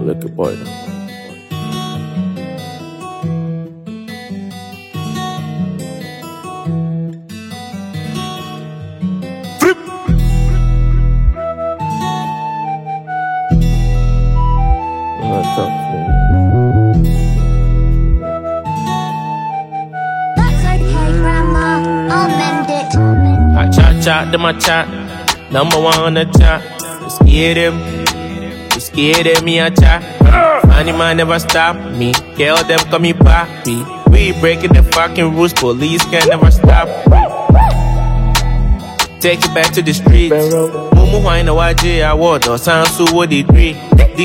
Look at boy. That's okay, Grandma. I'll mend it. I chat to my chat. Number one on the chat. You scared him. You scared of me, I chat. Money man never stop me. Girl, them call me papi. We breaking the fucking rules. Police can never stop me. Take it back to the streets. Mumu wine a YJ award or sound so what degree.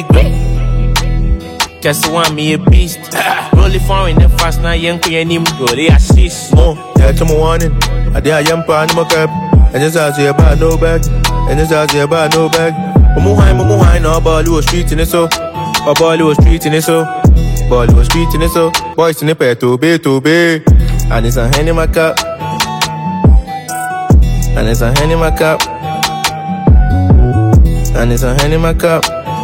Just want me a beast. Roll it foreign and fast now young queen him roll it assist. More, yeah, to my warning. I did a young pan in my cap. And just ask you about no bag. And just ask you about no bag. Mumu wine, no ball was street in it so. A ball was street in it so. Ball was street in it so. Boys in the pay to be. And it's a hand in my cup. And it's a hand in my cup. And it's a hand in my cup.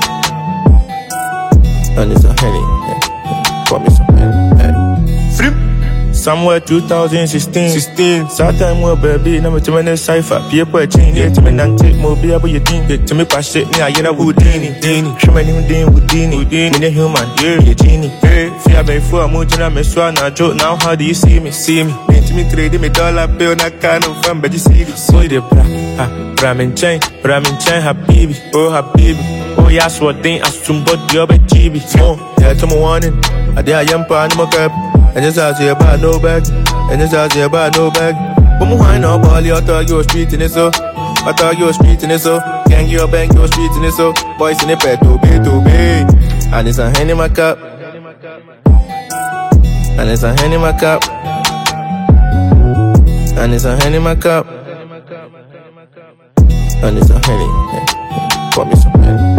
And it's a Henny. Pour me some Henny. Flip. Somewhere 2016. Sometime more baby. Now to my cipher. People chain. Yeah, to me not take more be able you think. Get to me pass it. Me I get a Houdini. Show me new Houdini. Me a human. Yeah, me a genie. Hey, fear me for a mood. I'm a swan. I joke now. How do you see me? Me to me trade me dollar bill. I can't fun, but you see the soy the bra. Ramen chain, habibi. Oh habibi. Oh yeah, so thing as somebody you're a GB. Oh, yeah, to my warning. I did a young pan in my cap. And just ask you about no bag. And just ask you about no bag. But my wine up all you thought you were street in it so. I thought you were street in it so. Gang you bank you were street in it so. Boys in the pay to be. And it's a hand in my cup. And it's a hand in my cup. And it's a hand in my cup. And it's a Henny. Pour me some Henny.